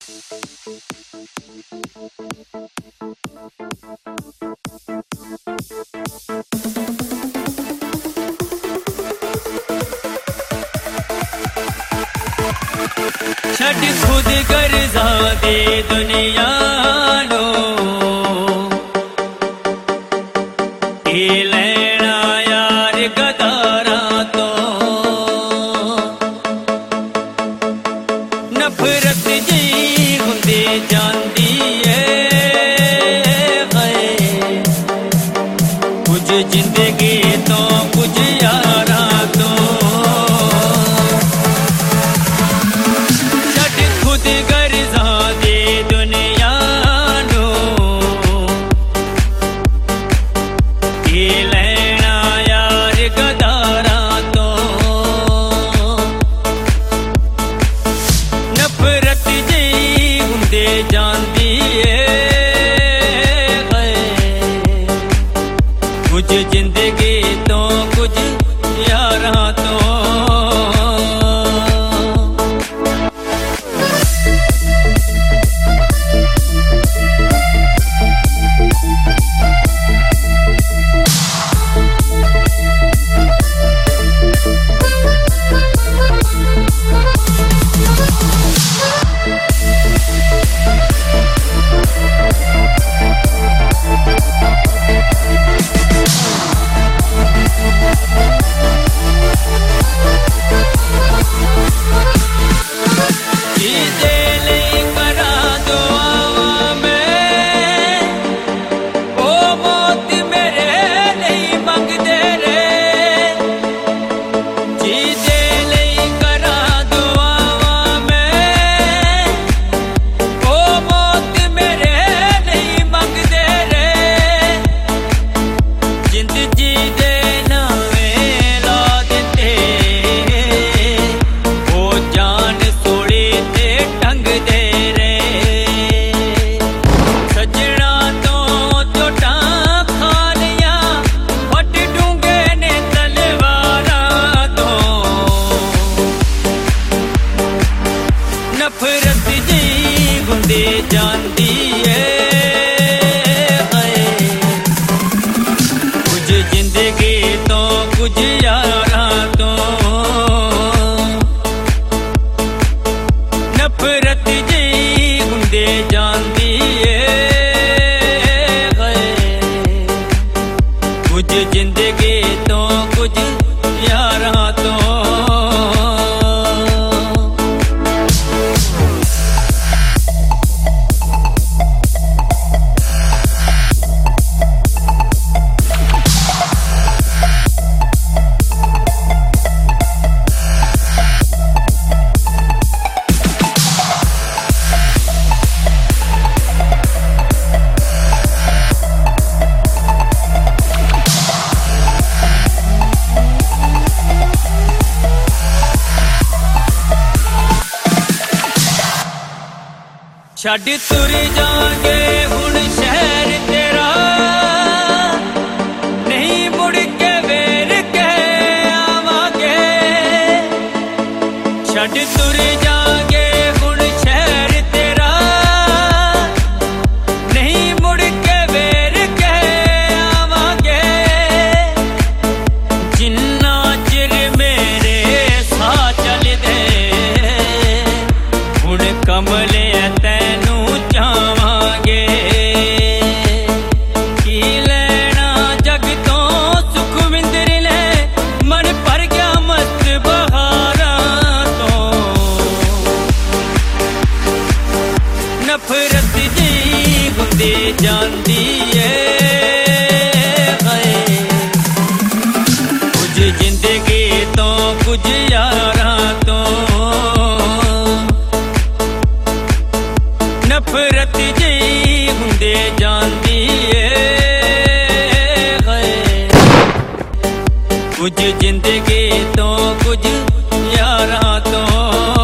छड़ खुद गर्जा दे दुनिया नो लेना यार गदारा तो नफरत जी हुंदी जांदी है कुछ जिंदगी तो कुछ यारा तो गर्जा दे दुनिया नो ये लेना यार गदारा तो नफरत जी हुंदे जांदी है कुछ जिंदगी तो कुछ यारा तो नफरत जी हुंदी जांदी है कुछ जिंदगी तो कुछ यारा तो नफरत जी हुंदी जांदी है कुछ जिंदगी तो कुछ यारा तो छड़ तुर जागे हुण शहर तेरा नहीं मुड़ के वेर के आवांगे छड़ तुर जागे हुण शहर तेरा नहीं मुड़ के वेर के आवांगे जिन्ना चिर मेरे साह चलदे हुण कमले चावांगे की लेना जग तो सुख विंदर ले मन भर गया मस्त बहारा तो नफरत जी हुंदी जांदी है कुछ जिंदगी तो कुछ यारा तो नफरत जी हुंदे जांदी है कुछ जिंदगी तो कुछ यारा तो